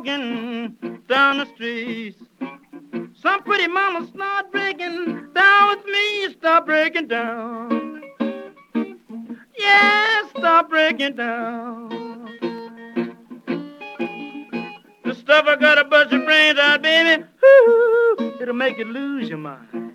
walking down the streets. Some pretty mama start breaking down with me, start breaking down. Yeah, start breaking down. The stuff I gotta bust your brains out, baby. Ooh, it'll make you lose your mind.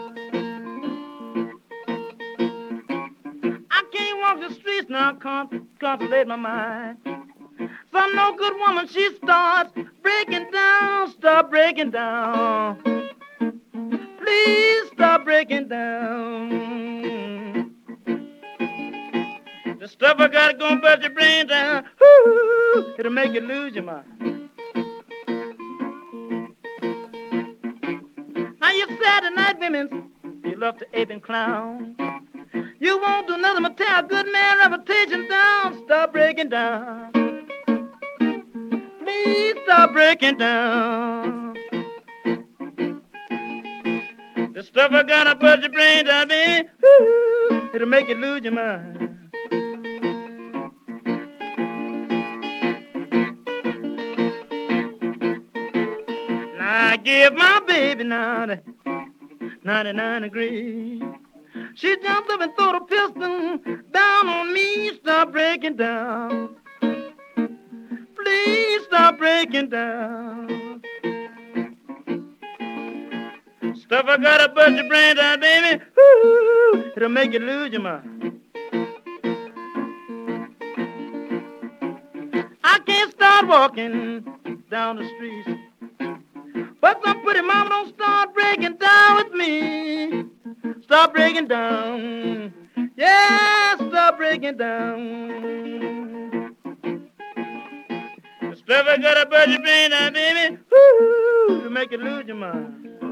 I can't walk the streets now, contemplate my mind. Some no good woman, she starts breaking down, start breaking down. Please stop breaking down. The stuff I got gonna bust your brain down. Ooh, it'll make you lose your mind. Now you Saturday night women, you love to ape and clown. You won't do nothing but tear a good man reputation down. Stop breaking down. Please stop breaking down. The stuff I gotta bust your brains out, baby. Ooh, it'll make you lose your mind. Now I give my baby now the 99 degrees. She jumped up and threw the pistol down on me. Stop breaking down. Please stop breaking down. Stuff I gotta bust your brains out, baby. Ooh, it'll make you lose your mind. I can't start walking down the street, but some pretty mama don't start breaking down with me. Stop breaking down. Yeah, stop breaking down. The stuff I gotta bust your brains out, baby. Ooh, it'll make you lose your mind.